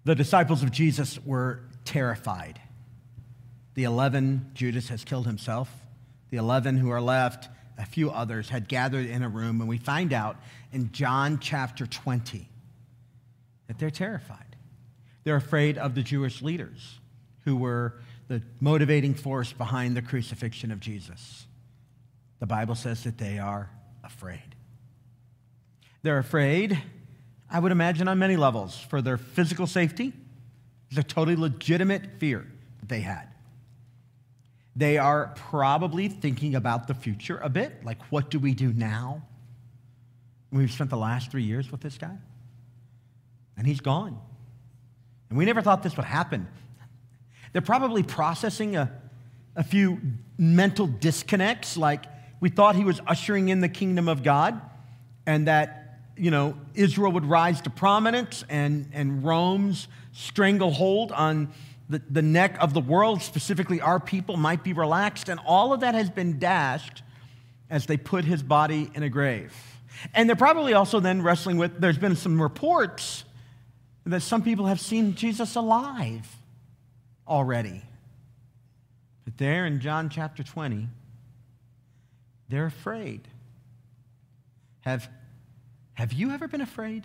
The disciples of Jesus were terrified. The 11, Judas has killed himself. The 11 who are left, a few others, had gathered in a room, and we find out in John chapter 20 that they're terrified. They're afraid of the Jewish leaders who were the motivating force behind the crucifixion of Jesus. The Bible says that they are afraid. They're afraid, I would imagine, on many levels, for their physical safety. It's a totally legitimate fear that they had. They are probably thinking about the future a bit, like, what do we do now? We've spent the last 3 years with this guy, and he's gone. And we never thought this would happen. They're probably processing a few mental disconnects, like we thought he was ushering in the kingdom of God, and that, Israel would rise to prominence, and Rome's stranglehold on the neck of the world, specifically our people, might be relaxed. And all of that has been dashed as they put his body in a grave. And they're probably also then wrestling with, there's been some reports that some people have seen Jesus alive already. But there in John chapter 20, they're afraid. Have you ever been afraid?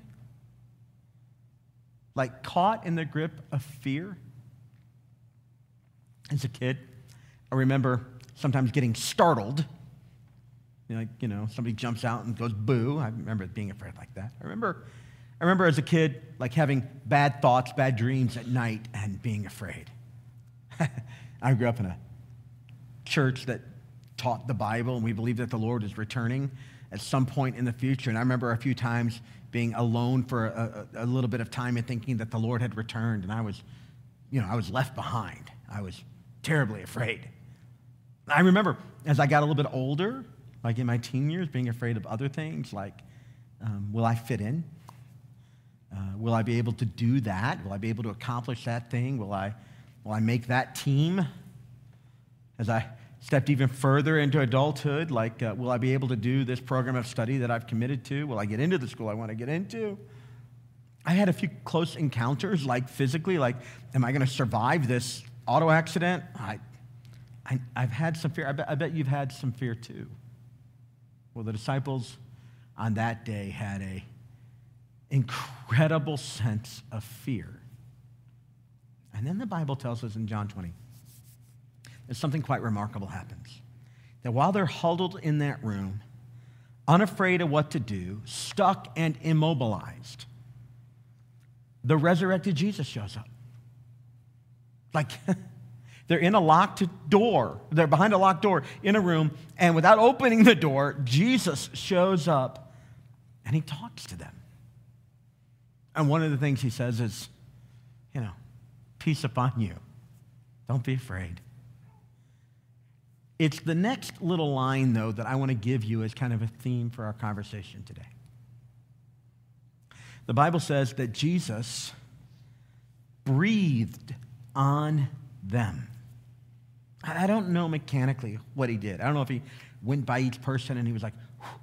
Like caught in the grip of fear? As a kid, I remember sometimes getting startled. Somebody jumps out and goes boo. I remember being afraid like that. I remember as a kid, like having bad thoughts, bad dreams at night and being afraid. I grew up in a church that taught the Bible, and we believed that the Lord is returning at some point in the future. And I remember a few times being alone for a little bit of time and thinking that the Lord had returned, and I was left behind. I was terribly afraid. I remember as I got a little bit older, like in my teen years, being afraid of other things, like, will I fit in? Will I be able to do that? Will I be able to accomplish that thing? Will I make that team? As I stepped even further into adulthood, like, will I be able to do this program of study that I've committed to? Will I get into the school I want to get into? I had a few close encounters, like physically, like, am I going to survive this auto accident? I've had some fear. I bet you've had some fear too. Well, the disciples on that day had an incredible sense of fear. And then the Bible tells us in John 20 that something quite remarkable happens. That while they're huddled in that room, unafraid of what to do, stuck and immobilized, the resurrected Jesus shows up. Like, they're in a locked door. They're behind a locked door in a room, and without opening the door, Jesus shows up, and he talks to them. And one of the things he says is, peace upon you. Don't be afraid. It's the next little line, though, that I want to give you as kind of a theme for our conversation today. The Bible says that Jesus breathed on them. I don't know mechanically what he did. I don't know if he went by each person and he was like,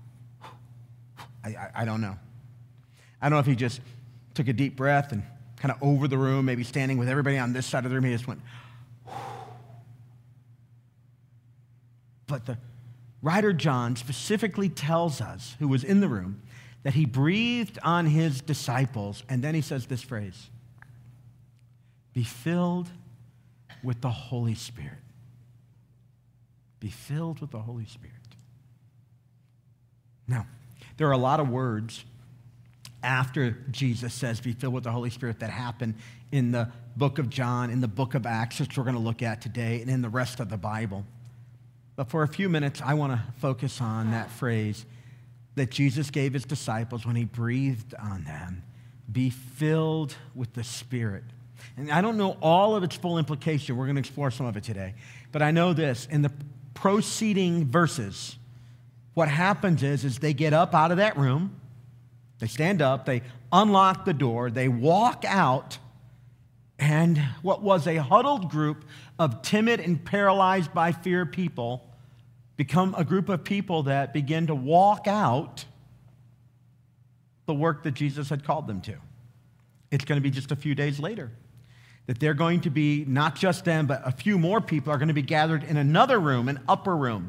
I don't know. I don't know if he just took a deep breath and kind of over the room, maybe standing with everybody on this side of the room, he just went, but the writer John specifically tells us, who was in the room, that he breathed on his disciples, and then he says this phrase, be filled with the Holy Spirit. Be filled with the Holy Spirit. Now, there are a lot of words after Jesus says, be filled with the Holy Spirit, that happen in the book of John, in the book of Acts, which we're going to look at today, and in the rest of the Bible. But for a few minutes, I want to focus on that phrase that Jesus gave his disciples when he breathed on them, be filled with the Spirit. And I don't know all of its full implication. We're going to explore some of it today. But I know this, in the preceding verses, what happens is they get up out of that room, they stand up, they unlock the door, they walk out, and what was a huddled group of timid and paralyzed by fear people become a group of people that begin to walk out the work that Jesus had called them to. it's going to be just a few days later. That they're going to be, not just them, but a few more people are going to be gathered in another room, an upper room.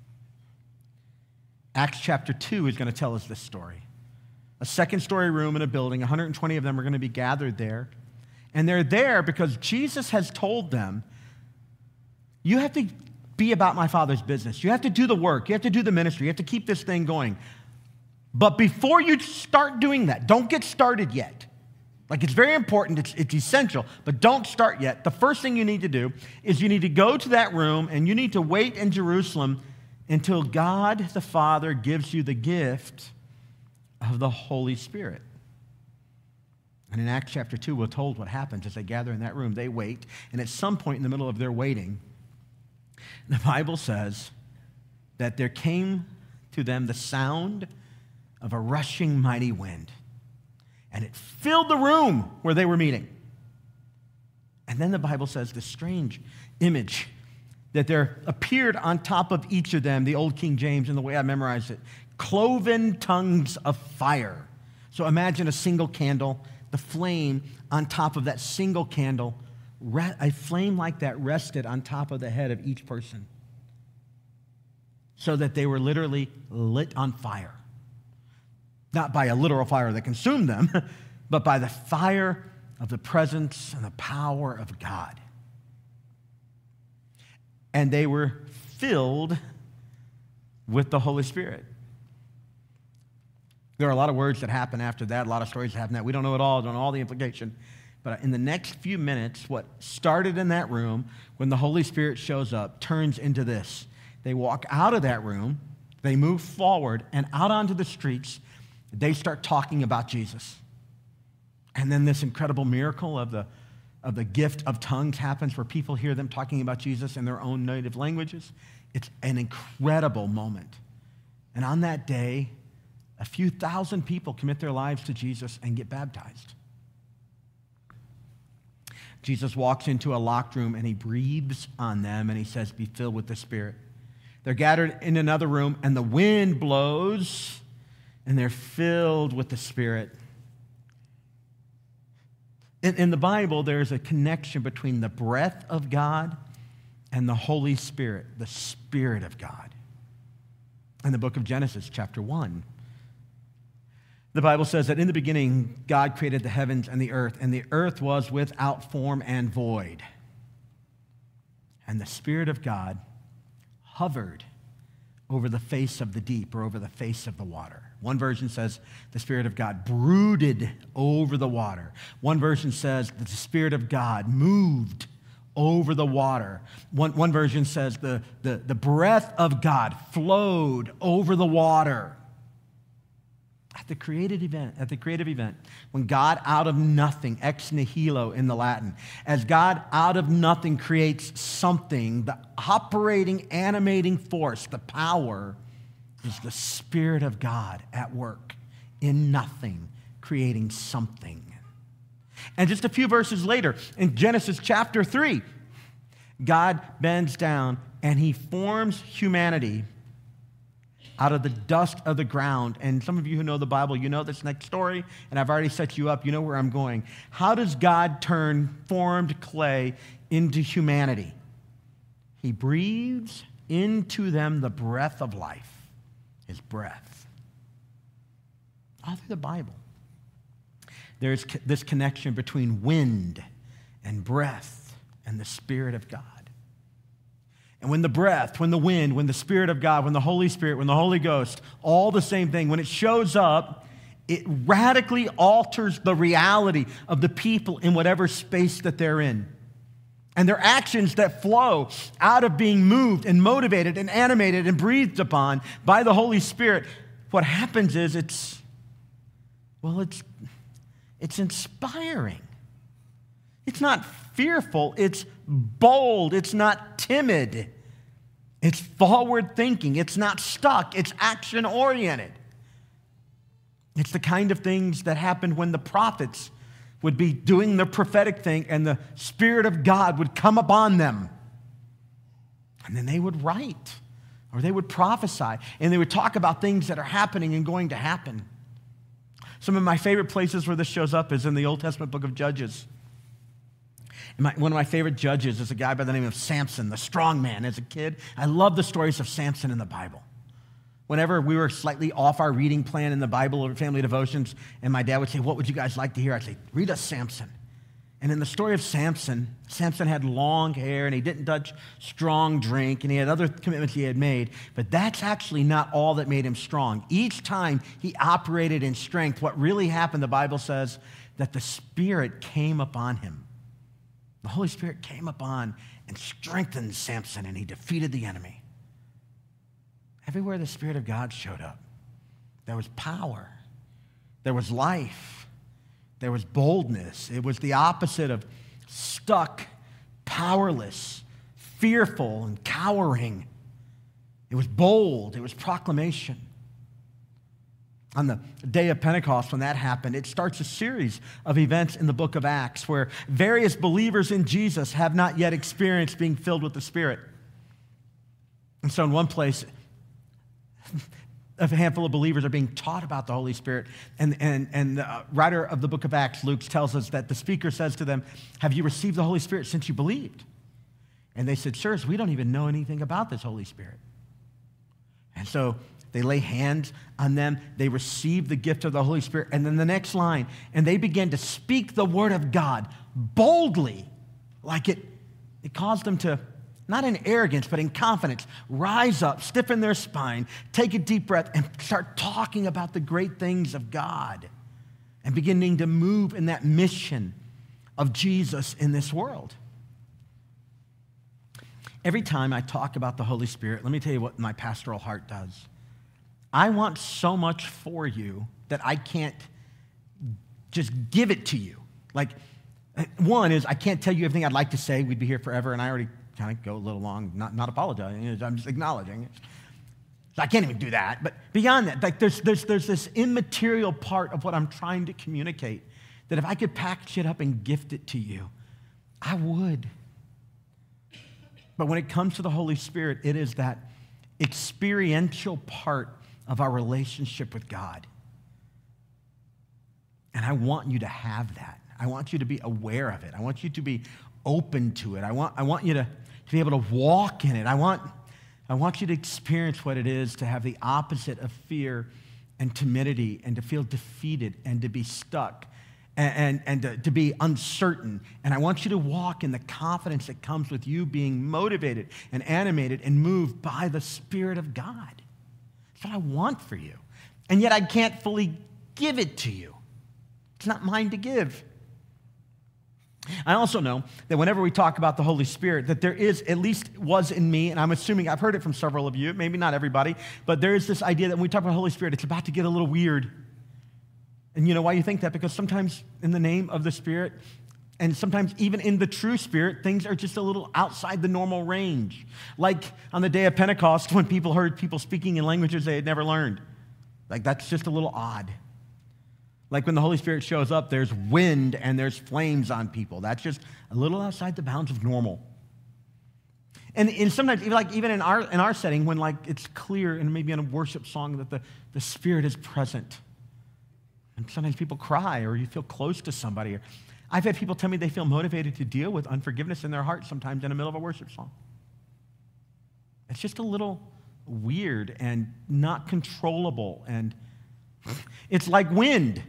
Acts chapter 2 is going to tell us this story. A second-story room in a building, 120 of them are going to be gathered there. And they're there because Jesus has told them, you have to be about my Father's business. You have to do the work. You have to do the ministry. You have to keep this thing going. But before you start doing that, don't get started yet. Like, it's very important, it's essential, but don't start yet. The first thing you need to do is you need to go to that room and you need to wait in Jerusalem until God the Father gives you the gift of the Holy Spirit. And in Acts chapter 2, we're told what happens as they gather in that room. They wait, and at some point in the middle of their waiting, the Bible says that there came to them the sound of a rushing mighty wind. And it filled the room where they were meeting. And then the Bible says this strange image that there appeared on top of each of them, the old King James, and the way I memorized it, cloven tongues of fire. So imagine a single candle, the flame on top of that single candle, a flame like that rested on top of the head of each person, so that they were literally lit on fire. Not by a literal fire that consumed them, but by the fire of the presence and the power of God. And they were filled with the Holy Spirit. There are a lot of words that happen after that, a lot of stories that happen that we don't know it all, don't know all the implication. But in the next few minutes, what started in that room when the Holy Spirit shows up turns into this. They walk out of that room, they move forward, and out onto the streets, they start talking about Jesus. And then this incredible miracle of the gift of tongues happens where people hear them talking about Jesus in their own native languages. It's an incredible moment. And on that day, a few thousand people commit their lives to Jesus and get baptized. Jesus walks into a locked room and he breathes on them and he says, be filled with the Spirit. They're gathered in another room and the wind blows and they're filled with the Spirit. In the Bible, there's a connection between the breath of God and the Holy Spirit, the Spirit of God. In the book of Genesis, chapter 1, the Bible says that in the beginning, God created the heavens and the earth was without form and void. And the Spirit of God hovered over the face of the deep or over the face of the water. One version says the Spirit of God brooded over the water. One version says that the Spirit of God moved over the water. One version says the breath of God flowed over the water. At the creative event, when God out of nothing, ex nihilo in the Latin, as God out of nothing creates something, the operating, animating force, the power, is the Spirit of God at work in nothing, creating something. And just a few verses later, in Genesis chapter 3, God bends down and he forms humanity out of the dust of the ground. And some of you who know the Bible, you know this next story, and I've already set you up. You know where I'm going. How does God turn formed clay into humanity? He breathes into them the breath of life, his breath. All through the Bible, there's this connection between wind and breath and the Spirit of God. And when the breath, when the wind, when the Spirit of God, when the Holy Spirit, when the Holy Ghost, all the same thing, when it shows up, it radically alters the reality of the people in whatever space that they're in. And their actions that flow out of being moved and motivated and animated and breathed upon by the Holy Spirit, what happens is it's inspiring. It's not fearful, it's bold, it's not timid. It's forward thinking, it's not stuck, it's action oriented. It's the kind of things that happened when the prophets would be doing the prophetic thing and the Spirit of God would come upon them. And then they would write or they would prophesy and they would talk about things that are happening and going to happen. Some of my favorite places where this shows up is in the Old Testament book of Judges. One of my favorite judges is a guy by the name of Samson, the strong man. As a kid, I love the stories of Samson in the Bible. Whenever we were slightly off our reading plan in the Bible or family devotions, and my dad would say, what would you guys like to hear? I'd say, read us Samson. And in the story of Samson, Samson had long hair, and he didn't touch strong drink, and he had other commitments he had made. But that's actually not all that made him strong. Each time he operated in strength, what really happened, the Bible says, that the Spirit came upon him. The Holy Spirit came upon and strengthened Samson, and he defeated the enemy. Everywhere the Spirit of God showed up, there was power, there was life, there was boldness. It was the opposite of stuck, powerless, fearful, and cowering. It was bold, it was proclamation. On the day of Pentecost, when that happened, it starts a series of events in the book of Acts where various believers in Jesus have not yet experienced being filled with the Spirit. And so in one place, a handful of believers are being taught about the Holy Spirit. And the writer of the book of Acts, Luke, tells us that the speaker says to them, have you received the Holy Spirit since you believed? And they said, sirs, we don't even know anything about this Holy Spirit. And so they lay hands on them. They receive the gift of the Holy Spirit. And then the next line, and they began to speak the word of God boldly, like it caused them to, not in arrogance, but in confidence, rise up, stiffen their spine, take a deep breath, and start talking about the great things of God and beginning to move in that mission of Jesus in this world. Every time I talk about the Holy Spirit, let me tell you what my pastoral heart does. I want so much for you that I can't just give it to you. Like, one is I can't tell you everything I'd like to say. We'd be here forever, and I already kind of go a little long, not apologizing. I'm just acknowledging it. So I can't even do that. But beyond that, like there's this immaterial part of what I'm trying to communicate that if I could package it up and gift it to you, I would. But when it comes to the Holy Spirit, it is that experiential part of our relationship with God. And I want you to have that. I want you to be aware of it. I want you to be open to it. I want you to be able to walk in it. I want you to experience what it is to have the opposite of fear and timidity and to feel defeated and to be stuck and to be uncertain. And I want you to walk in the confidence that comes with you being motivated and animated and moved by the Spirit of God. That's what I want for you. And yet I can't fully give it to you. It's not mine to give. I also know that whenever we talk about the Holy Spirit, that there is, at least was in me, and I'm assuming I've heard it from several of you, maybe not everybody, but there is this idea that when we talk about the Holy Spirit, it's about to get a little weird. And you know why you think that? Because sometimes in the name of the Spirit, and sometimes even in the true Spirit, things are just a little outside the normal range. Like on the day of Pentecost, when people heard people speaking in languages they had never learned. Like that's just a little odd. Like when the Holy Spirit shows up, there's wind and there's flames on people. That's just a little outside the bounds of normal. And sometimes, even in our setting, when like it's clear and maybe in a worship song that the Spirit is present. And sometimes people cry or you feel close to somebody. I've had people tell me they feel motivated to deal with unforgiveness in their heart sometimes in the middle of a worship song. It's just a little weird and not controllable, and it's like wind.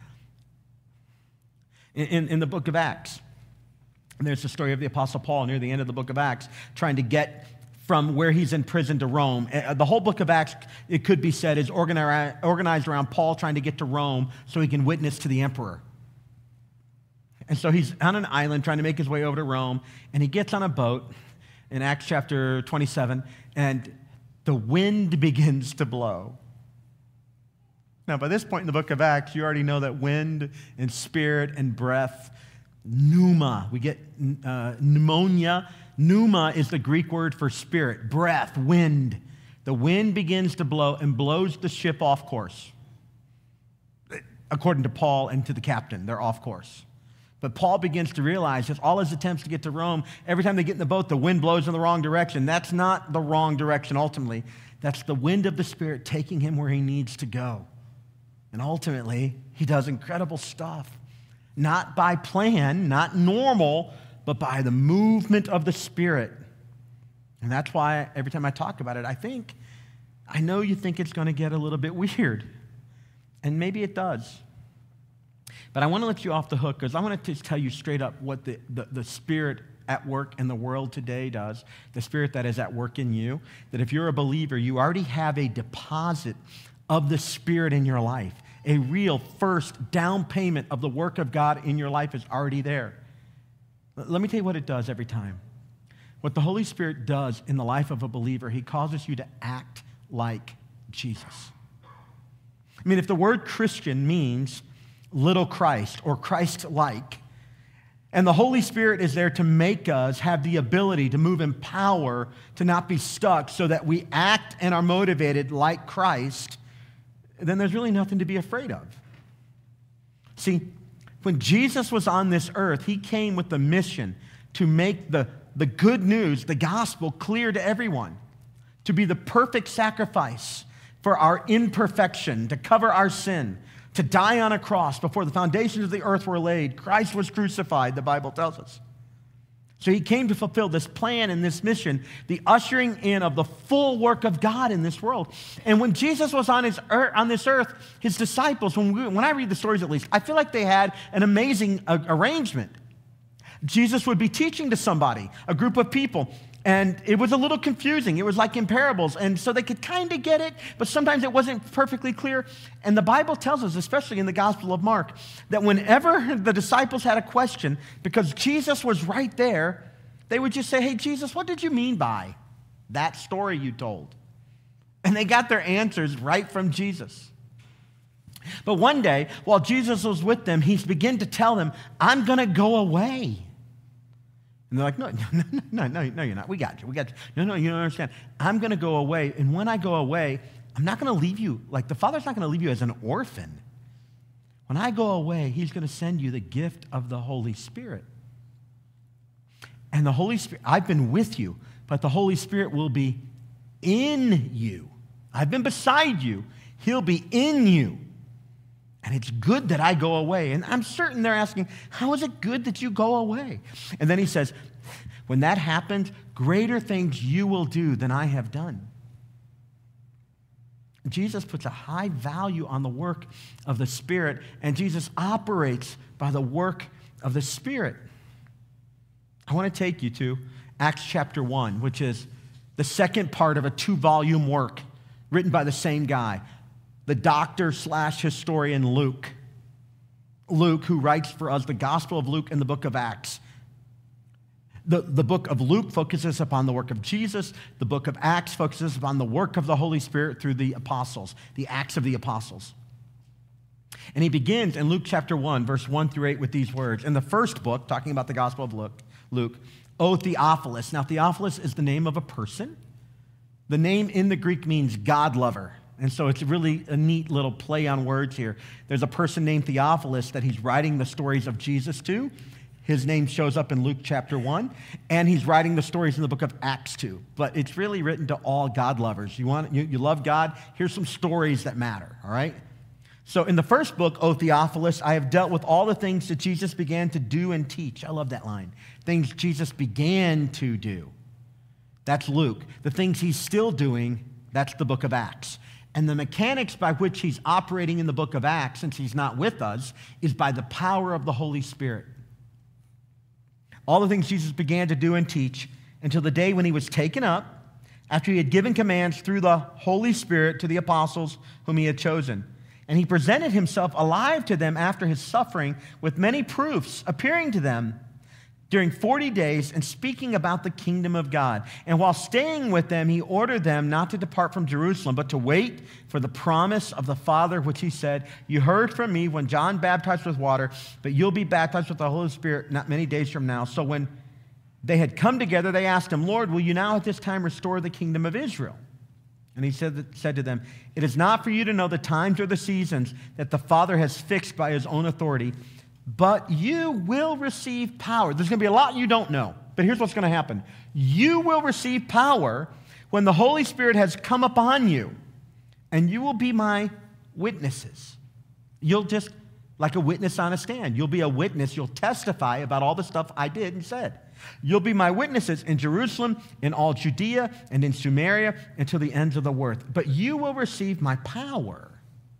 In the book of Acts, there's the story of the Apostle Paul near the end of the book of Acts trying to get from where he's in prison to Rome. The whole book of Acts, it could be said, is organized around Paul trying to get to Rome so he can witness to the emperor. And so he's on an island trying to make his way over to Rome, and he gets on a boat in Acts chapter 27, and the wind begins to blow. Now, by this point in the book of Acts, you already know that wind and spirit and breath, pneuma, we get pneumonia. Pneuma is the Greek word for spirit, breath, wind. The wind begins to blow and blows the ship off course. According to Paul and to the captain, they're off course. But Paul begins to realize that all his attempts to get to Rome, every time they get in the boat, the wind blows in the wrong direction. That's not the wrong direction ultimately. That's the wind of the Spirit taking him where he needs to go. And ultimately, he does incredible stuff. Not by plan, not normal, but by the movement of the Spirit. And that's why every time I talk about it, I know you think it's going to get a little bit weird. And maybe it does. But I want to let you off the hook because I want to tell you straight up what the Spirit at work in the world today does, the Spirit that is at work in you, that if you're a believer, you already have a deposit of the Spirit in your life. A real first down payment of the work of God in your life is already there. Let me tell you what it does every time. What the Holy Spirit does in the life of a believer, he causes you to act like Jesus. I mean, if the word Christian means little Christ or Christ-like, and the Holy Spirit is there to make us have the ability to move in power, to not be stuck, so that we act and are motivated like Christ, then there's really nothing to be afraid of. See, when Jesus was on this earth, he came with the mission to make the good news, the gospel, clear to everyone, to be the perfect sacrifice for our imperfection, to cover our sin, to die on a cross before the foundations of the earth were laid. Christ was crucified, the Bible tells us. So he came to fulfill this plan and this mission, the ushering in of the full work of God in this world. And when Jesus was on this earth, his disciples, when I read the stories at least, I feel like they had an amazing arrangement. Jesus would be teaching to somebody, a group of people, and it was a little confusing. It was like in parables, and so they could kind of get it, but sometimes it wasn't perfectly clear. And the Bible tells us, especially in the Gospel of Mark, that whenever the disciples had a question, because Jesus was right there, they would just say, "Hey, Jesus, what did you mean by that story you told?" And they got their answers right from Jesus. But one day, while Jesus was with them, he began to tell them, "I'm going to go away." And they're like, no, you're not. We got you. No, you don't understand. I'm going to go away. And when I go away, I'm not going to leave you. Like the Father's not going to leave you as an orphan. When I go away, he's going to send you the gift of the Holy Spirit. And the Holy Spirit, I've been with you, but the Holy Spirit will be in you. I've been beside you. He'll be in you. And it's good that I go away. And I'm certain they're asking, how is it good that you go away? And then he says, when that happens, greater things you will do than I have done. Jesus puts a high value on the work of the Spirit, and Jesus operates by the work of the Spirit. I want to take you to Acts chapter 1, which is the second part of a 2-volume work written by the same guy, the doctor/historian Luke. Luke, who writes for us the Gospel of Luke and the book of Acts. The book of Luke focuses upon the work of Jesus. The book of Acts focuses upon the work of the Holy Spirit through the apostles, the Acts of the Apostles. And he begins in Luke chapter 1, verse 1 through 8 with these words. In the first book, talking about the Gospel of Luke, O Theophilus. Now, Theophilus is the name of a person. The name in the Greek means God lover. And so it's really a neat little play on words here. There's a person named Theophilus that he's writing the stories of Jesus to. His name shows up in Luke chapter 1, and he's writing the stories in the book of Acts too. But it's really written to all God lovers. You love God? Here's some stories that matter, all right? So in the first book, O Theophilus, I have dealt with all the things that Jesus began to do and teach. I love that line. Things Jesus began to do. That's Luke. The things he's still doing, that's the book of Acts. And the mechanics by which he's operating in the book of Acts, since he's not with us, is by the power of the Holy Spirit. All the things Jesus began to do and teach until the day when he was taken up, after he had given commands through the Holy Spirit to the apostles whom he had chosen. And he presented himself alive to them after his suffering with many proofs, appearing to them during 40 days and speaking about the kingdom of God. And while staying with them, he ordered them not to depart from Jerusalem, but to wait for the promise of the Father, which he said, "You heard from me when John baptized with water, but you'll be baptized with the Holy Spirit not many days from now." So when they had come together, they asked him, "Lord, will you now at this time restore the kingdom of Israel?" And he said to them, "It is not for you to know the times or the seasons that the Father has fixed by his own authority, but you will receive power." There's going to be a lot you don't know, but here's what's going to happen. You will receive power when the Holy Spirit has come upon you, and you will be my witnesses. You'll just, like a witness on a stand, you'll be a witness. You'll testify about all the stuff I did and said. You'll be my witnesses in Jerusalem, in all Judea, and in Samaria, and to the ends of the earth. But you will receive my power.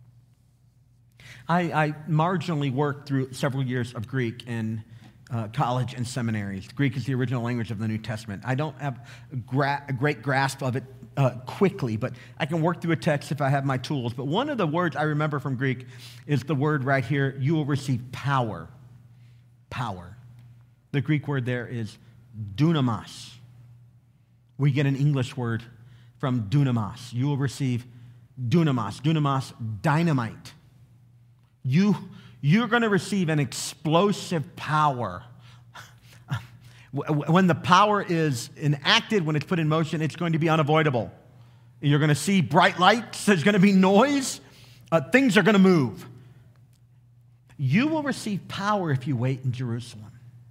I marginally worked through several years of Greek in college and seminaries. Greek is the original language of the New Testament. I don't have a great grasp of it quickly, but I can work through a text if I have my tools. But one of the words I remember from Greek is the word right here, you will receive power. Power. The Greek word there is dunamis. We get an English word from dunamis. You will receive dunamis. Dunamis, dynamite. You're going to receive an explosive power. When the power is enacted, when it's put in motion, it's going to be unavoidable. You're going to see bright lights. There's going to be noise. Things are going to move. You will receive power if you wait in Jerusalem.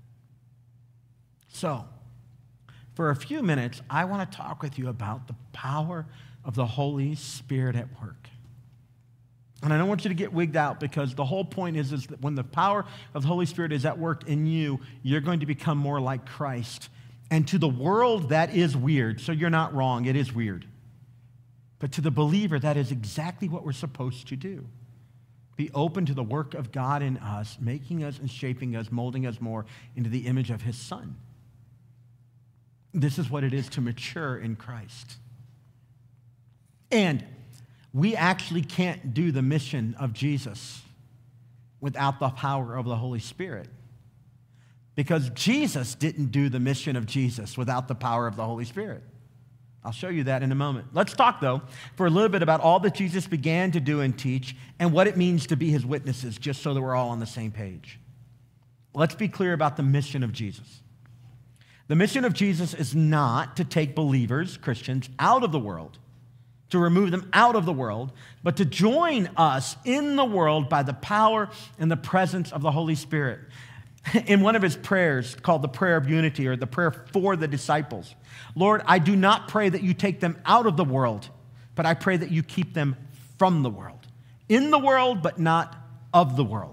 So, for a few minutes, I want to talk with you about the power of the Holy Spirit at work. And I don't want you to get wigged out, because the whole point is that when the power of the Holy Spirit is at work in you, you're going to become more like Christ. And to the world, that is weird. So you're not wrong. It is weird. But to the believer, that is exactly what we're supposed to do. Be open to the work of God in us, making us and shaping us, molding us more into the image of His Son. This is what it is to mature in Christ. And we actually can't do the mission of Jesus without the power of the Holy Spirit. Because Jesus didn't do the mission of Jesus without the power of the Holy Spirit. I'll show you that in a moment. Let's talk, though, for a little bit about all that Jesus began to do and teach and what it means to be His witnesses, just so that we're all on the same page. Let's be clear about the mission of Jesus. The mission of Jesus is not to take believers, Christians, out of the world, to remove them out of the world, but to join us in the world by the power and the presence of the Holy Spirit. In one of His prayers called the prayer of unity, or the prayer for the disciples, Lord, I do not pray that you take them out of the world, but I pray that you keep them from the world. In the world, but not of the world.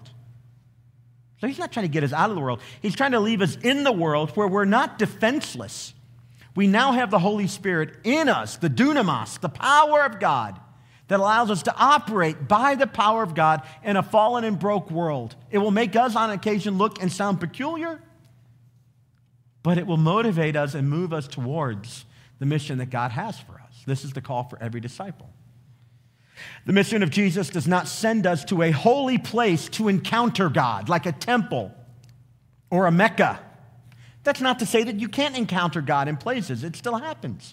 So He's not trying to get us out of the world. He's trying to leave us in the world where we're not defenseless. We now have the Holy Spirit in us, the dunamis, the power of God, that allows us to operate by the power of God in a fallen and broke world. It will make us on occasion look and sound peculiar, but it will motivate us and move us towards the mission that God has for us. This is the call for every disciple. The mission of Jesus does not send us to a holy place to encounter God, like a temple or a Mecca. That's not to say that you can't encounter God in places. It still happens.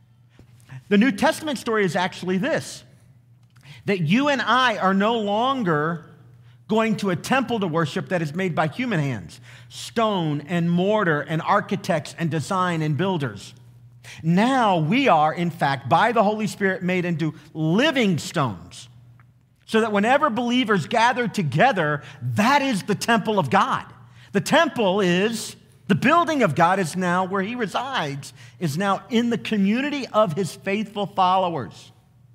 The New Testament story is actually this, that you and I are no longer going to a temple to worship that is made by human hands, stone and mortar and architects and design and builders. Now we are, in fact, by the Holy Spirit made into living stones, so that whenever believers gather together, that is the temple of God. The temple is, the building of God is now where He resides, is now in the community of His faithful followers.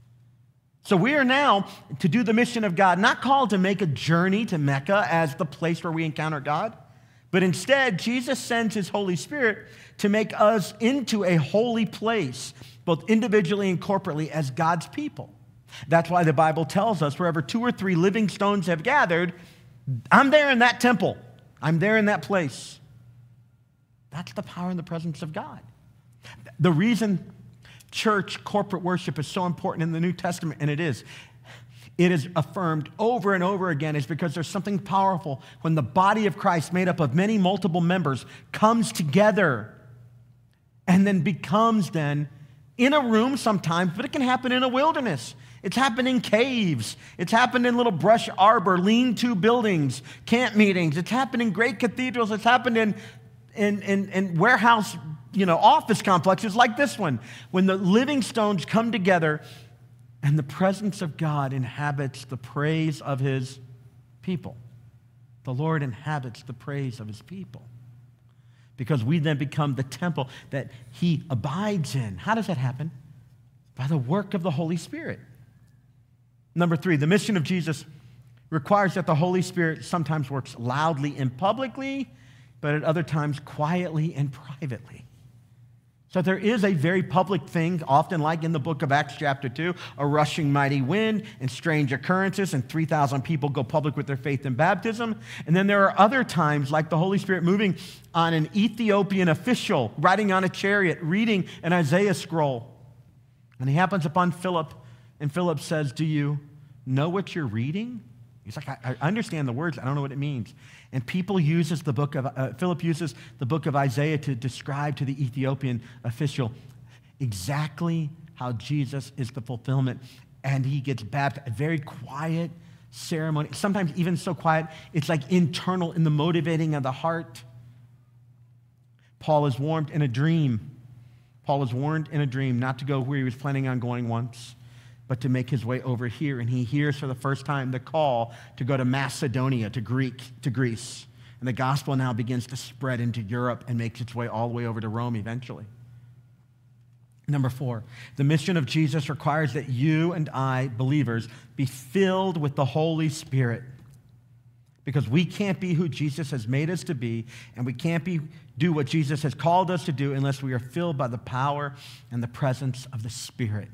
So we are now to do the mission of God, not called to make a journey to Mecca as the place where we encounter God, but instead, Jesus sends His Holy Spirit to make us into a holy place, both individually and corporately as God's people. That's why the Bible tells us wherever 2 or 3 living stones have gathered, I'm there in that temple. I'm there in that place. That's the power and the presence of God. The reason church corporate worship is so important in the New Testament, and it is affirmed over and over again, is because there's something powerful when the body of Christ, made up of many multiple members, comes together and then becomes then in a room sometimes, but it can happen in a wilderness. It's happened in caves. It's happened in little brush arbor, lean-to buildings, camp meetings. It's happened in great cathedrals. It's happened in warehouse, office complexes like this one, when the living stones come together and the presence of God inhabits the praise of His people. The Lord inhabits the praise of His people, because we then become the temple that He abides in. How does that happen? By the work of the Holy Spirit. Number 3, the mission of Jesus requires that the Holy Spirit sometimes works loudly and publicly, but at other times quietly and privately. So there is a very public thing, often like in the book of Acts chapter 2, a rushing mighty wind and strange occurrences, and 3,000 people go public with their faith in baptism. And then there are other times, like the Holy Spirit moving on an Ethiopian official, riding on a chariot, reading an Isaiah scroll. And he happens upon Philip, and Philip says, "Do you know what you're reading?" He's like, I understand the words, I don't know what it means. And Philip uses the book of Isaiah to describe to the Ethiopian official exactly how Jesus is the fulfillment. And he gets baptized, a very quiet ceremony, sometimes even so quiet, it's like internal in the motivating of the heart. Paul is warned in a dream. Paul was warned in a dream not to go where he was planning on going once, but to make his way over here. And he hears for the first time the call to go to Macedonia, to Greece. And the gospel now begins to spread into Europe and makes its way all the way over to Rome eventually. Number 4, the mission of Jesus requires that you and I, believers, be filled with the Holy Spirit. Because we can't be who Jesus has made us to be, and we can't do what Jesus has called us to do unless we are filled by the power and the presence of the Spirit.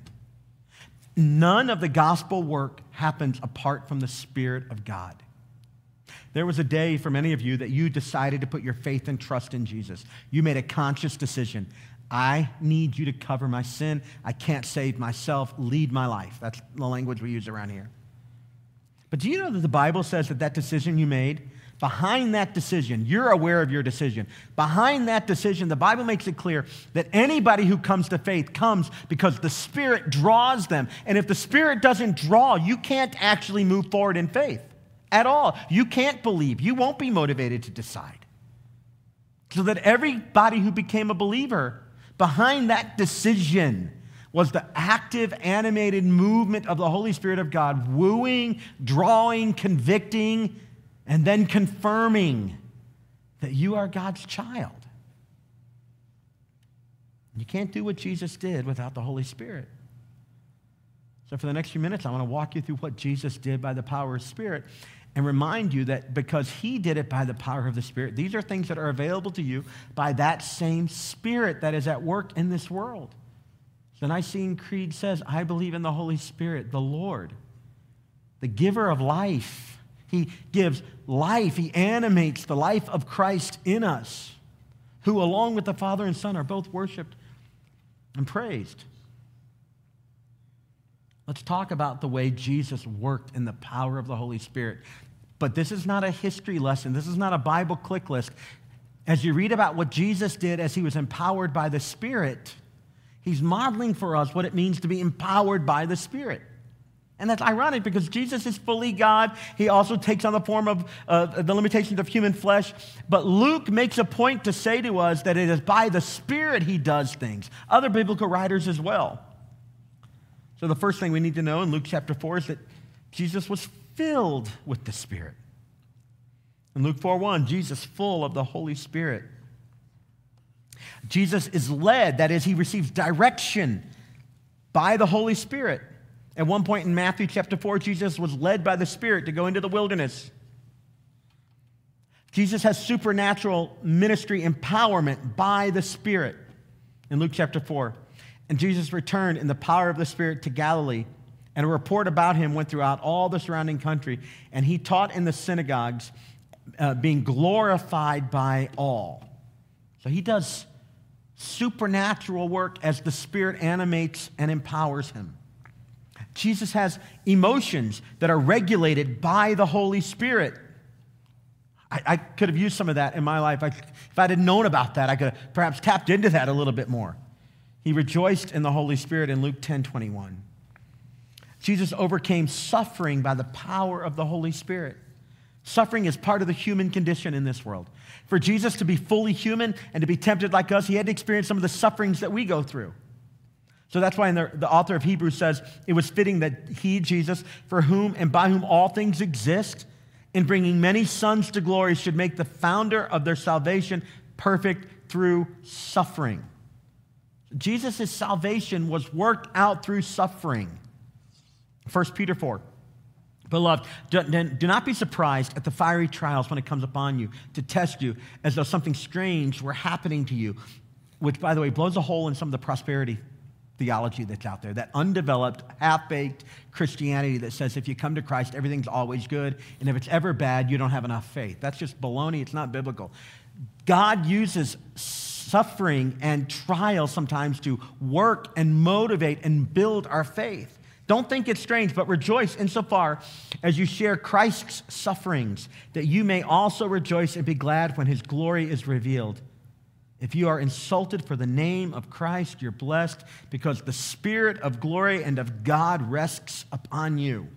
None of the gospel work happens apart from the Spirit of God. There was a day for many of you that you decided to put your faith and trust in Jesus. You made a conscious decision. I need you to cover my sin. I can't save myself. Lead my life. That's the language we use around here. But do you know that the Bible says that decision you made, behind that decision, you're aware of your decision. Behind that decision, the Bible makes it clear that anybody who comes to faith comes because the Spirit draws them. And if the Spirit doesn't draw, you can't actually move forward in faith at all. You can't believe. You won't be motivated to decide. So that everybody who became a believer, behind that decision was the active, animated movement of the Holy Spirit of God, wooing, drawing, convicting, and then confirming that you are God's child. You can't do what Jesus did without the Holy Spirit. So for the next few minutes, I want to walk you through what Jesus did by the power of the Spirit and remind you that because he did it by the power of the Spirit, these are things that are available to you by that same Spirit that is at work in this world. The Nicene Creed says, I believe in the Holy Spirit, the Lord, the giver of life. He gives life. He animates the life of Christ in us, who along with the Father and Son are both worshiped and praised. Let's talk about the way Jesus worked in the power of the Holy Spirit. But this is not a history lesson. This is not a Bible click list. As you read about what Jesus did as he was empowered by the Spirit, he's modeling for us what it means to be empowered by the Spirit. And that's ironic because Jesus is fully God. He also takes on the form of the limitations of human flesh. But Luke makes a point to say to us that it is by the Spirit he does things. Other biblical writers as well. So the first thing we need to know in Luke chapter 4 is that Jesus was filled with the Spirit. In Luke 4:1, Jesus full of the Holy Spirit. Jesus is led, that is, he receives direction by the Holy Spirit. At one point in Matthew chapter 4, Jesus was led by the Spirit to go into the wilderness. Jesus has supernatural ministry empowerment by the Spirit in Luke chapter 4. And Jesus returned in the power of the Spirit to Galilee, and a report about him went throughout all the surrounding country, and he taught in the synagogues, being glorified by all. So he does supernatural work as the Spirit animates and empowers him. Jesus has emotions that are regulated by the Holy Spirit. I could have used some of that in my life. If I'd have known about that, I could have perhaps tapped into that a little bit more. He rejoiced in the Holy Spirit in Luke 10:21. Jesus overcame suffering by the power of the Holy Spirit. Suffering is part of the human condition in this world. For Jesus to be fully human and to be tempted like us, he had to experience some of the sufferings that we go through. So that's why the author of Hebrews says, it was fitting that he, Jesus, for whom and by whom all things exist, in bringing many sons to glory, should make the founder of their salvation perfect through suffering. Jesus' salvation was worked out through suffering. 1 Peter 4. Beloved, do not be surprised at the fiery trials when it comes upon you to test you as though something strange were happening to you, which, by the way, blows a hole in some of the prosperity theology that's out there, that undeveloped, half-baked Christianity that says if you come to Christ, everything's always good, and if it's ever bad, you don't have enough faith. That's just baloney. It's not biblical. God uses suffering and trial sometimes to work and motivate and build our faith. Don't think it's strange, but rejoice insofar as you share Christ's sufferings, that you may also rejoice and be glad when his glory is revealed. If you are insulted for the name of Christ, you're blessed because the Spirit of glory and of God rests upon you.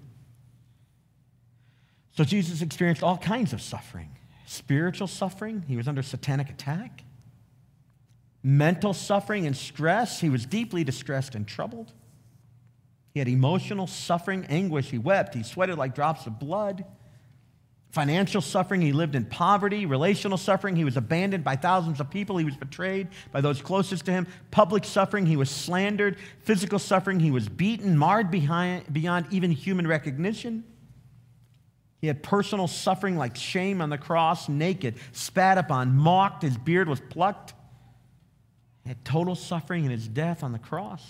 So Jesus experienced all kinds of suffering. Spiritual suffering, he was under satanic attack. Mental suffering and stress, he was deeply distressed and troubled. He had emotional suffering, anguish. He wept. He sweated like drops of blood. Financial suffering, he lived in poverty. Relational suffering, he was abandoned by thousands of people. He was betrayed by those closest to him. Public suffering, he was slandered. Physical suffering, he was beaten, marred beyond even human recognition. He had personal suffering like shame on the cross, naked, spat upon, mocked. His beard was plucked. He had total suffering in his death on the cross.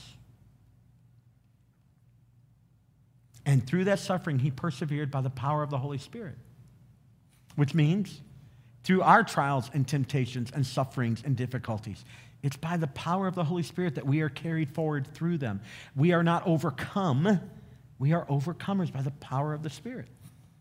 And through that suffering, he persevered by the power of the Holy Spirit, which means through our trials and temptations and sufferings and difficulties, it's by the power of the Holy Spirit that we are carried forward through them. We are not overcome. We are overcomers by the power of the Spirit.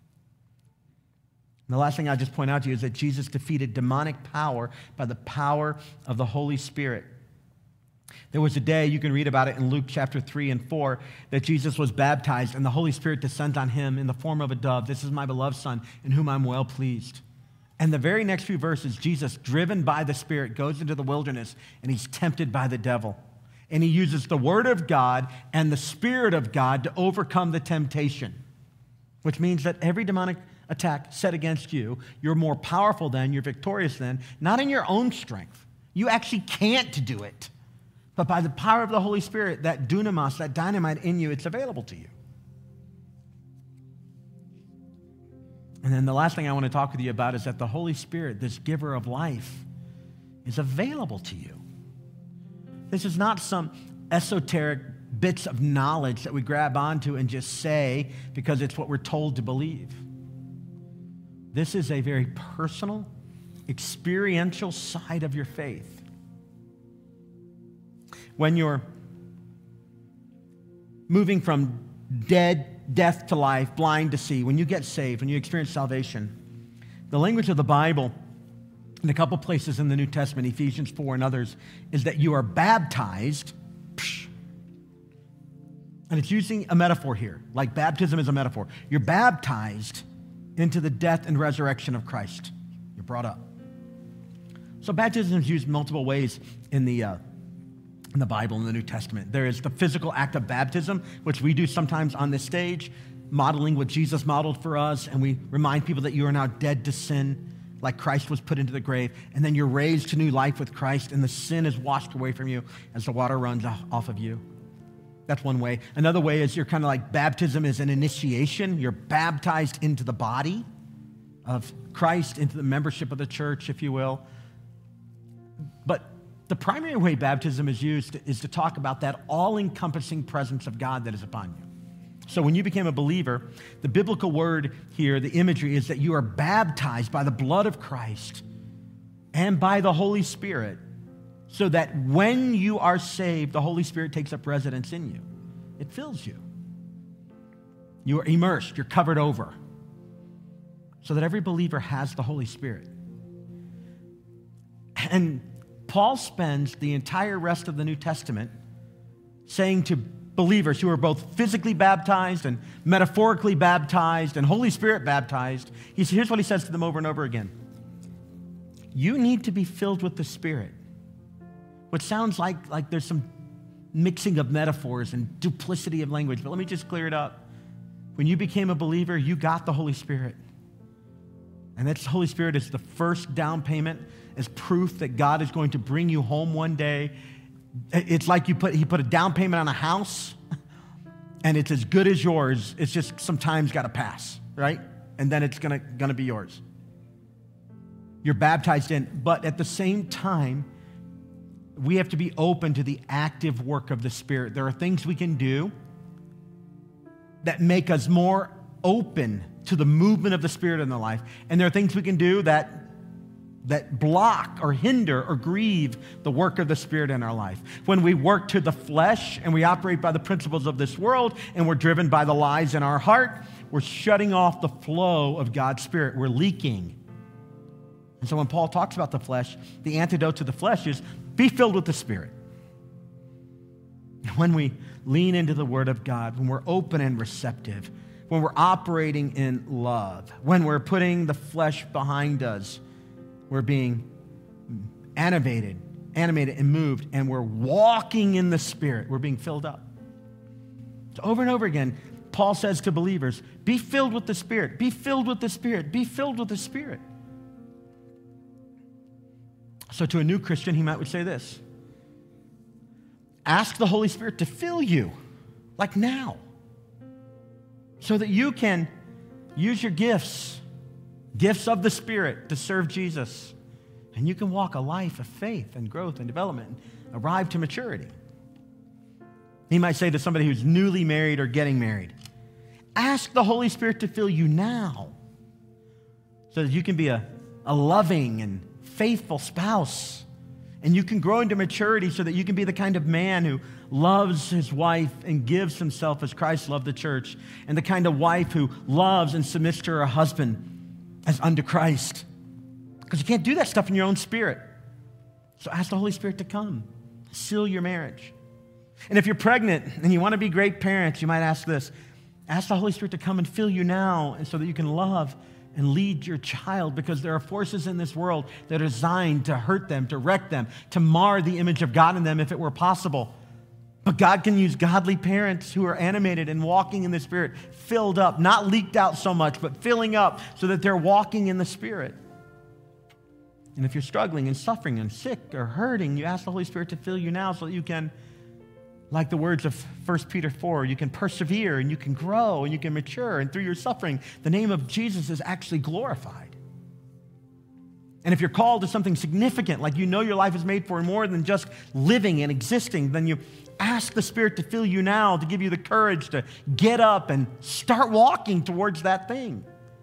And the last thing I'll just point out to you is that Jesus defeated demonic power by the power of the Holy Spirit. There was a day, you can read about it in Luke chapter 3 and 4, that Jesus was baptized and the Holy Spirit descends on him in the form of a dove. This is my beloved Son in whom I'm well pleased. And the very next few verses, Jesus, driven by the Spirit, goes into the wilderness and he's tempted by the devil. And he uses the Word of God and the Spirit of God to overcome the temptation, which means that every demonic attack set against you, you're more powerful than, you're victorious than, not in your own strength. You actually can't do it. But by the power of the Holy Spirit, that dunamis, that dynamite in you, it's available to you. And then the last thing I want to talk with you about is that the Holy Spirit, this giver of life, is available to you. This is not some esoteric bits of knowledge that we grab onto and just say because it's what we're told to believe. This is a very personal, experiential side of your faith. When you're moving from death to life, blind to see, when you get saved, when you experience salvation, the language of the Bible, in a couple places in the New Testament, Ephesians 4 and others, is that you are baptized, and it's using a metaphor here, like baptism is a metaphor. You're baptized into the death and resurrection of Christ. You're brought up. So baptism is used multiple ways in the Bible, in the New Testament. There is the physical act of baptism, which we do sometimes on this stage, modeling what Jesus modeled for us, and we remind people that you are now dead to sin, like Christ was put into the grave, and then you're raised to new life with Christ, and the sin is washed away from you as the water runs off of you. That's one way. Another way is you're kind of like baptism is an initiation. You're baptized into the body of Christ, into the membership of the church, if you will. But the primary way baptism is used is to talk about that all-encompassing presence of God that is upon you. So when you became a believer, the biblical word here, the imagery is that you are baptized by the blood of Christ and by the Holy Spirit, so that when you are saved, the Holy Spirit takes up residence in you. It fills you. You are immersed, you're covered over, so that every believer has the Holy Spirit. And Paul spends the entire rest of the New Testament saying to believers who are both physically baptized and metaphorically baptized and Holy Spirit baptized, here's what he says to them over and over again. You need to be filled with the Spirit, which sounds like there's some mixing of metaphors and duplicity of language, but let me just clear it up. When you became a believer, you got the Holy Spirit. And that Holy Spirit is the first down payment, as proof that God is going to bring you home one day. It's like he put a down payment on a house, and it's as good as yours. It's just sometimes got to pass, right? And then it's gonna be yours. You're baptized in, but at the same time, we have to be open to the active work of the Spirit. There are things we can do that make us more open to the movement of the Spirit in the life. And there are things we can do that block or hinder or grieve the work of the Spirit in our life. When we work to the flesh and we operate by the principles of this world and we're driven by the lies in our heart, we're shutting off the flow of God's Spirit. We're leaking. And so when Paul talks about the flesh, the antidote to the flesh is be filled with the Spirit. When we lean into the Word of God, when we're open and receptive, when we're operating in love, when we're putting the flesh behind us, we're being animated and moved, and we're walking in the Spirit. We're being filled up. So over and over again, Paul says to believers, be filled with the Spirit, be filled with the Spirit, be filled with the Spirit. So to a new Christian, he might say this: ask the Holy Spirit to fill you, like now, so that you can use your gifts of the Spirit to serve Jesus. And you can walk a life of faith and growth and development and arrive to maturity. He might say to somebody who's newly married or getting married, ask the Holy Spirit to fill you now so that you can be a loving and faithful spouse. And you can grow into maturity so that you can be the kind of man who loves his wife and gives himself as Christ loved the church, and the kind of wife who loves and submits to her husband as unto Christ. Because you can't do that stuff in your own spirit. So ask the Holy Spirit to come, seal your marriage. And if you're pregnant and you want to be great parents, you might ask this: ask the Holy Spirit to come and fill you now, and so that you can love and lead your child, because there are forces in this world that are designed to hurt them, to wreck them, to mar the image of God in them if it were possible. But God can use godly parents who are animated and walking in the Spirit, filled up, not leaked out so much, but filling up so that they're walking in the Spirit. And if you're struggling and suffering and sick or hurting, you ask the Holy Spirit to fill you now so that you can, like the words of 1 Peter 4, you can persevere and you can grow and you can mature. And through your suffering, the name of Jesus is actually glorified. And if you're called to something significant, like you know your life is made for more than just living and existing, then you ask the Spirit to fill you now, to give you the courage to get up and start walking towards that thing.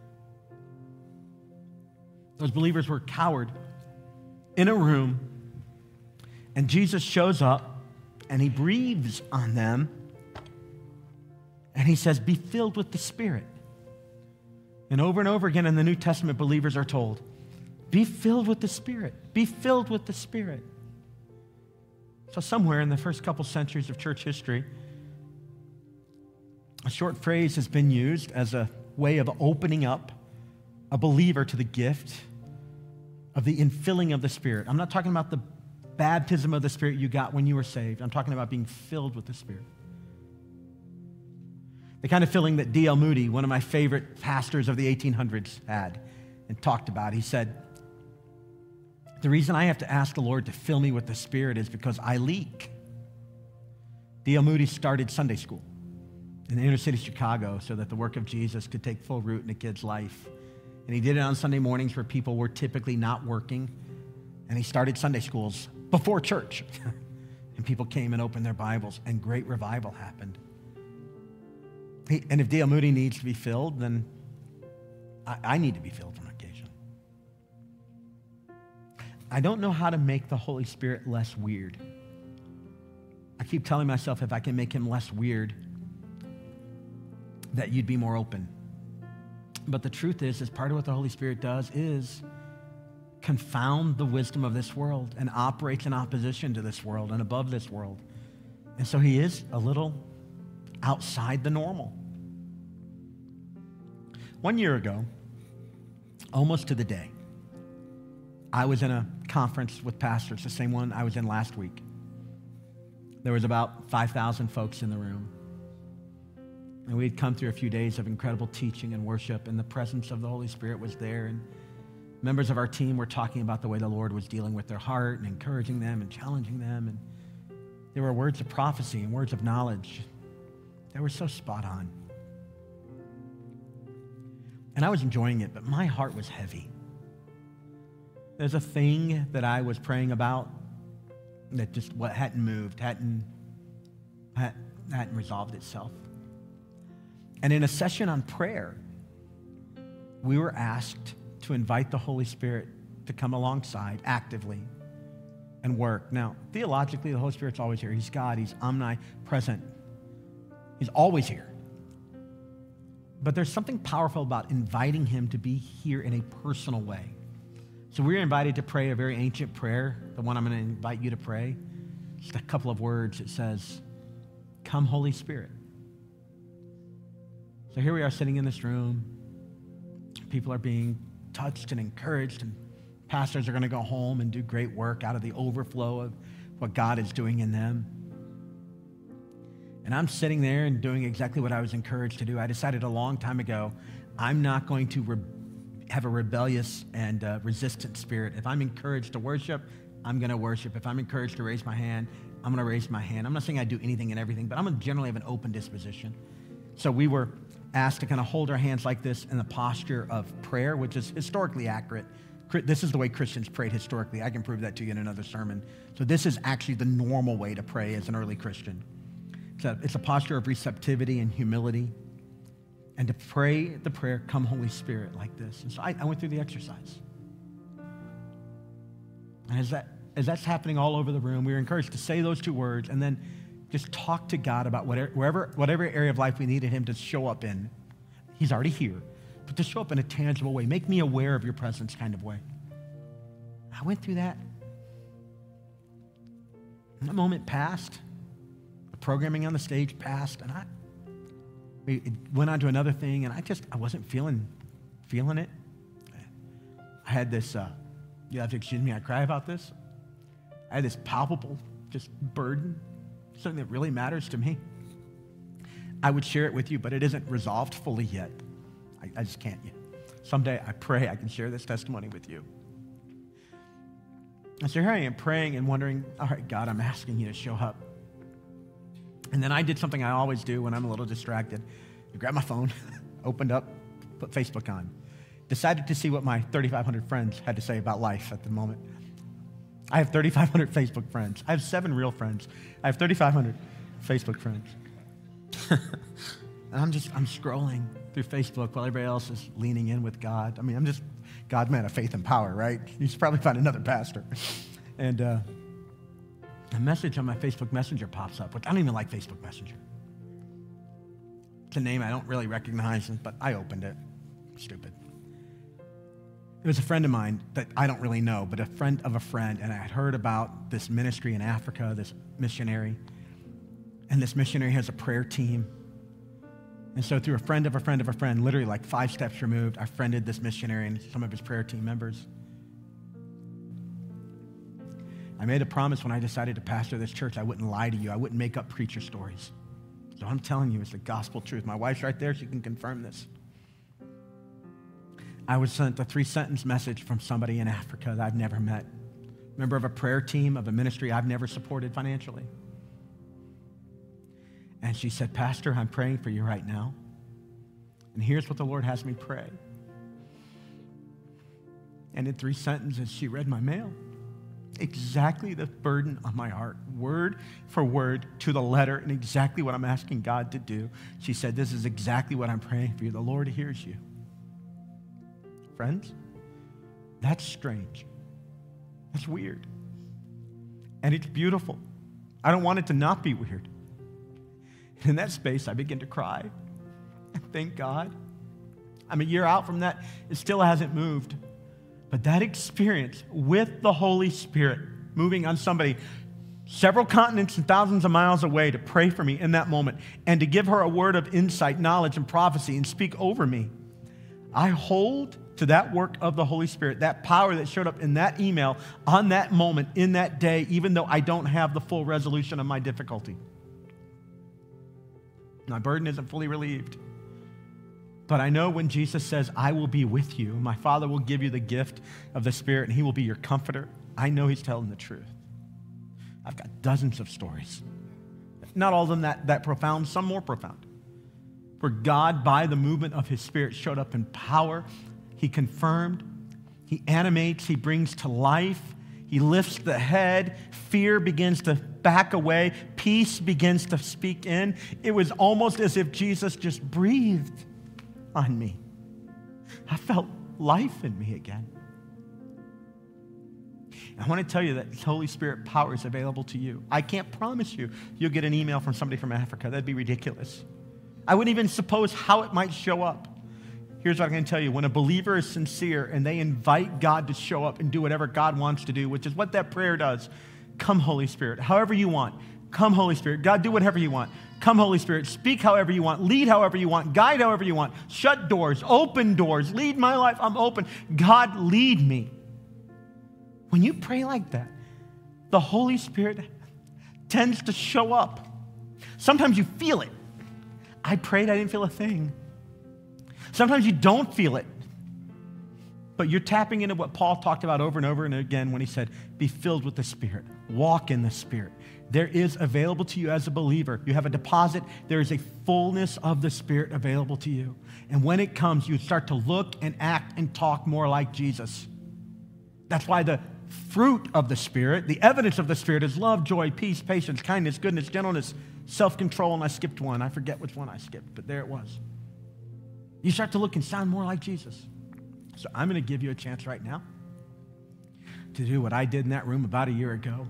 Those believers were cowered in a room, and Jesus shows up and he breathes on them and he says, be filled with the Spirit. And over again in the New Testament, believers are told, be filled with the Spirit. Be filled with the Spirit. So somewhere in the first couple centuries of church history, a short phrase has been used as a way of opening up a believer to the gift of the infilling of the Spirit. I'm not talking about the baptism of the Spirit you got when you were saved. I'm talking about being filled with the Spirit. The kind of filling that D.L. Moody, one of my favorite pastors of the 1800s, had and talked about. He said, the reason I have to ask the Lord to fill me with the Spirit is because I leak. D.L. Moody started Sunday school in the inner city of Chicago so that the work of Jesus could take full root in a kid's life. And he did it on Sunday mornings where people were typically not working. And he started Sunday schools before church. And people came and opened their Bibles, and great revival happened. And if D.L. Moody needs to be filled, then I need to be filled on occasion. I don't know how to make the Holy Spirit less weird. I keep telling myself if I can make him less weird, that you'd be more open. But the truth is part of what the Holy Spirit does is confound the wisdom of this world and operates in opposition to this world and above this world. And so he is a little outside the normal. 1 year ago, almost to the day, I was in a conference with pastors, the same one I was in last week. There was about 5,000 folks in the room. And we had come through a few days of incredible teaching and worship, and the presence of the Holy Spirit was there. And members of our team were talking about the way the Lord was dealing with their heart and encouraging them and challenging them. And there were words of prophecy and words of knowledge. They were so spot on. And I was enjoying it, but my heart was heavy. There's a thing that I was praying about that just hadn't moved, hadn't resolved itself. And in a session on prayer, we were asked to invite the Holy Spirit to come alongside actively and work. Now, theologically, the Holy Spirit's always here. He's God. He's omnipresent. He's always here. But there's something powerful about inviting him to be here in a personal way. So we were invited to pray a very ancient prayer, the one I'm going to invite you to pray. Just a couple of words. It says, "Come, Holy Spirit." So here we are sitting in this room. People are being touched and encouraged, and pastors are going to go home and do great work out of the overflow of what God is doing in them. And I'm sitting there and doing exactly what I was encouraged to do. I decided a long time ago, I'm not going to have a rebellious and resistant spirit. If I'm encouraged to worship, I'm going to worship. If I'm encouraged to raise my hand, I'm going to raise my hand. I'm not saying I do anything and everything, but I'm going to generally have an open disposition. So we were asked to kind of hold our hands like this in the posture of prayer, which is historically accurate. This is the way Christians prayed historically. I can prove that to you in another sermon. So this is actually the normal way to pray as an early Christian. It's a posture of receptivity and humility, and to pray the prayer, "Come, Holy Spirit," like this. And so I went through the exercise. And as that's happening all over the room, we were encouraged to say those two words and then just talk to God about whatever area of life we needed him to show up in. He's already here, but to show up in a tangible way. Make me aware of your presence kind of way. I went through that. And that moment passed. The programming on the stage passed, and it went on to another thing, and I wasn't feeling it. I had this, you have to excuse me, I cry about this. I had this palpable just burden, something that really matters to me. I would share it with you, but it isn't resolved fully yet. I just can't yet. Someday I pray I can share this testimony with you. And so here I am praying and wondering, all right, God, I'm asking you to show up. And then I did something I always do when I'm a little distracted. I grabbed my phone, opened up, put Facebook on, decided to see what my 3,500 friends had to say about life at the moment. I have 3,500 Facebook friends. I have 7 real friends. I have 3,500 Facebook friends. And I'm scrolling through Facebook while everybody else is leaning in with God. I mean, God's man of faith and power, right? You should probably find another pastor. And a message on my Facebook Messenger pops up, which I don't even like Facebook Messenger. It's a name I don't really recognize, but I opened it. Stupid. It was a friend of mine that I don't really know, but a friend of a friend, and I had heard about this ministry in Africa, this missionary, and this missionary has a prayer team. And so through a friend of a friend of a friend, literally like 5 steps removed, I friended this missionary and some of his prayer team members. I made a promise when I decided to pastor this church, I wouldn't lie to you. I wouldn't make up preacher stories. So I'm telling you, it's the gospel truth. My wife's right there. She can confirm this. I was sent a 3-sentence message from somebody in Africa that I've never met. Member of a prayer team of a ministry I've never supported financially. And she said, "Pastor, I'm praying for you right now. And here's what the Lord has me pray." And in 3 sentences, she read my mail. Exactly the burden on my heart, word for word to the letter, and exactly what I'm asking God to do. She said, "This is exactly what I'm praying for you. The Lord hears you." Friends, that's strange. That's weird. And it's beautiful. I don't want it to not be weird. In that space, I begin to cry. And thank God. I'm a year out from that. It still hasn't moved. But that experience with the Holy Spirit moving on somebody several continents and thousands of miles away to pray for me in that moment and to give her a word of insight, knowledge, and prophecy and speak over me, I hold to that work of the Holy Spirit, that power that showed up in that email on that moment, in that day, even though I don't have the full resolution of my difficulty. My burden isn't fully relieved. But I know when Jesus says, "I will be with you, my Father will give you the gift of the Spirit, and he will be your comforter," I know he's telling the truth. I've got dozens of stories that not all of them that profound, some more profound, where God, by the movement of his Spirit, showed up in power. He confirmed, he animates, he brings to life, he lifts the head, fear begins to back away, peace begins to speak in. It was almost as if Jesus just breathed on me. I felt life in me again. I want to tell you that the Holy Spirit power is available to you. I can't promise you'll get an email from somebody from Africa. That'd be ridiculous. I wouldn't even suppose how it might show up. Here's what I'm going to tell you. When a believer is sincere and they invite God to show up and do whatever God wants to do, which is what that prayer does, come, Holy Spirit, however you want. Come, Holy Spirit. God, do whatever you want. Come, Holy Spirit. Speak however you want. Lead however you want. Guide however you want. Shut doors. Open doors. Lead my life. I'm open. God, lead me. When you pray like that, the Holy Spirit tends to show up. Sometimes you feel it. I prayed, I didn't feel a thing. Sometimes you don't feel it. But you're tapping into what Paul talked about over and over and again when he said, be filled with the Spirit. Walk in the Spirit. There is available to you as a believer. You have a deposit. There is a fullness of the Spirit available to you. And when it comes, you start to look and act and talk more like Jesus. That's why the fruit of the Spirit, the evidence of the Spirit, is love, joy, peace, patience, kindness, goodness, gentleness, self-control. And I skipped one. I forget which one I skipped, but there it was. You start to look and sound more like Jesus. So I'm going to give you a chance right now to do what I did in that room about a year ago,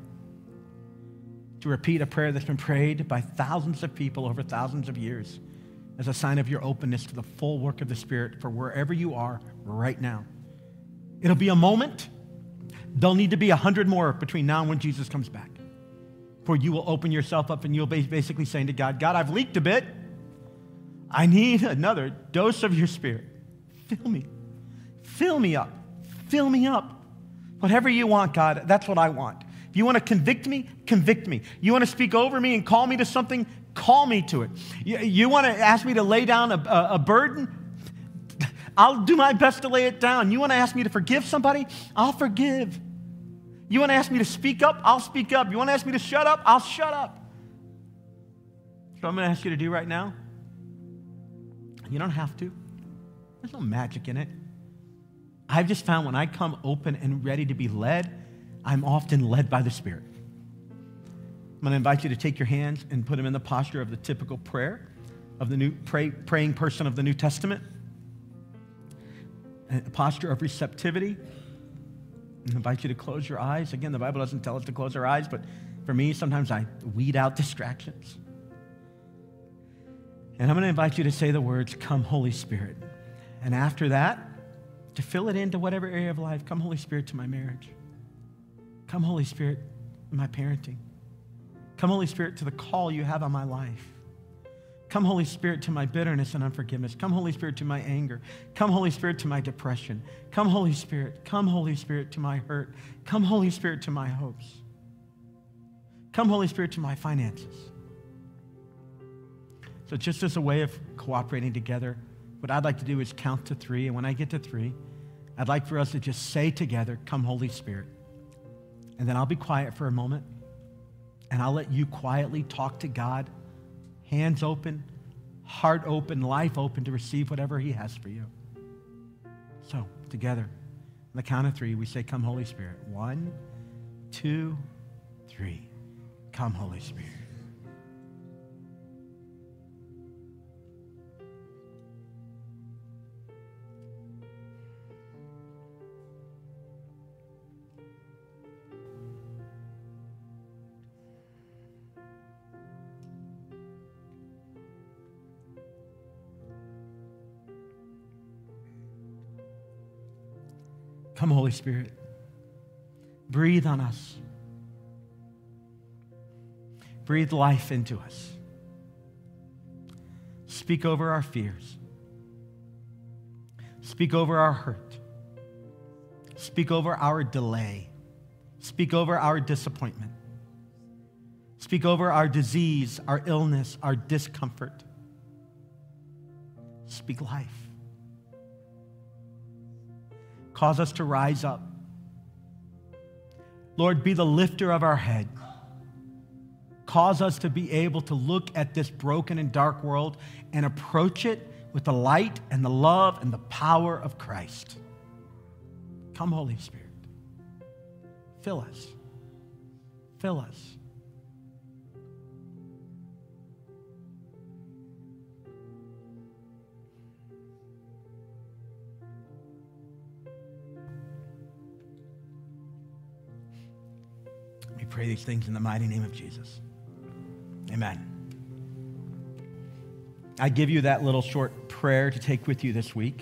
to repeat a prayer that's been prayed by thousands of people over thousands of years as a sign of your openness to the full work of the Spirit for wherever you are right now. It'll be a moment. There'll need to be 100 more between now and when Jesus comes back, for you will open yourself up and you'll be basically saying to God, God, I've leaked a bit. I need another dose of your Spirit. Fill me. Fill me up. Fill me up. Whatever you want, God, that's what I want. If you want to convict me, convict me. You want to speak over me and call me to something, call me to it. You want to ask me to lay down a burden? I'll do my best to lay it down. You want to ask me to forgive somebody? I'll forgive. You want to ask me to speak up? I'll speak up. You want to ask me to shut up? I'll shut up. So I'm going to ask you to do right now. You don't have to. There's no magic in it. I've just found when I come open and ready to be led, I'm often led by the Spirit. I'm going to invite you to take your hands and put them in the posture of the typical prayer of the praying person of the New Testament. A posture of receptivity. I invite you to close your eyes. Again, the Bible doesn't tell us to close our eyes, but for me, sometimes I weed out distractions. And I'm going to invite you to say the words, come, Holy Spirit. And after that, to fill it into whatever area of life, come, Holy Spirit, to my marriage. Come, Holy Spirit, in my parenting. Come, Holy Spirit, to the call you have on my life. Come, Holy Spirit, to my bitterness and unforgiveness. Come, Holy Spirit, to my anger. Come, Holy Spirit, to my depression. Come, Holy Spirit. Come, Holy Spirit, to my hurt. Come, Holy Spirit, to my hopes. Come, Holy Spirit, to my finances. So just as a way of cooperating together, what I'd like to do is count to 3. And when I get to 3, I'd like for us to just say together, come, Holy Spirit. And then I'll be quiet for a moment. And I'll let you quietly talk to God, hands open, heart open, life open to receive whatever he has for you. So together, on the count of 3, we say, come, Holy Spirit. 1, 2, 3. Come, Holy Spirit. Come, Holy Spirit. Breathe on us. Breathe life into us. Speak over our fears. Speak over our hurt. Speak over our delay. Speak over our disappointment. Speak over our disease, our illness, our discomfort. Speak life. Cause us to rise up. Lord, be the lifter of our head. cause us to be able to look at this broken and dark world and approach it with the light and the love and the power of Christ. Come, Holy Spirit. Fill us. Fill us. We pray these things in the mighty name of Jesus. Amen. I give you that little short prayer to take with you this week.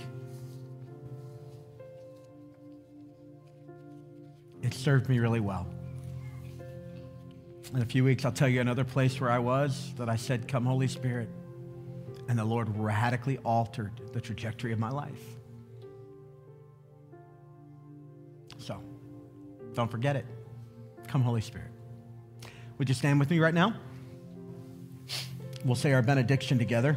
It served me really well. In a few weeks, I'll tell you another place where I was that I said, come, Holy Spirit. And the Lord radically altered the trajectory of my life. So, don't forget it. Come, Holy Spirit. Would you stand with me right now? We'll say our benediction together.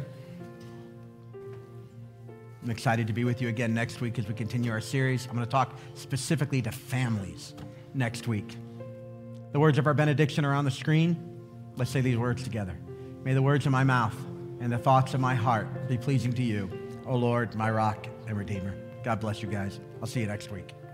I'm excited to be with you again next week as we continue our series. I'm going to talk specifically to families next week. The words of our benediction are on the screen. Let's say these words together. May the words of my mouth and the thoughts of my heart be pleasing to you, O Lord, my rock and redeemer. God bless you guys. I'll see you next week.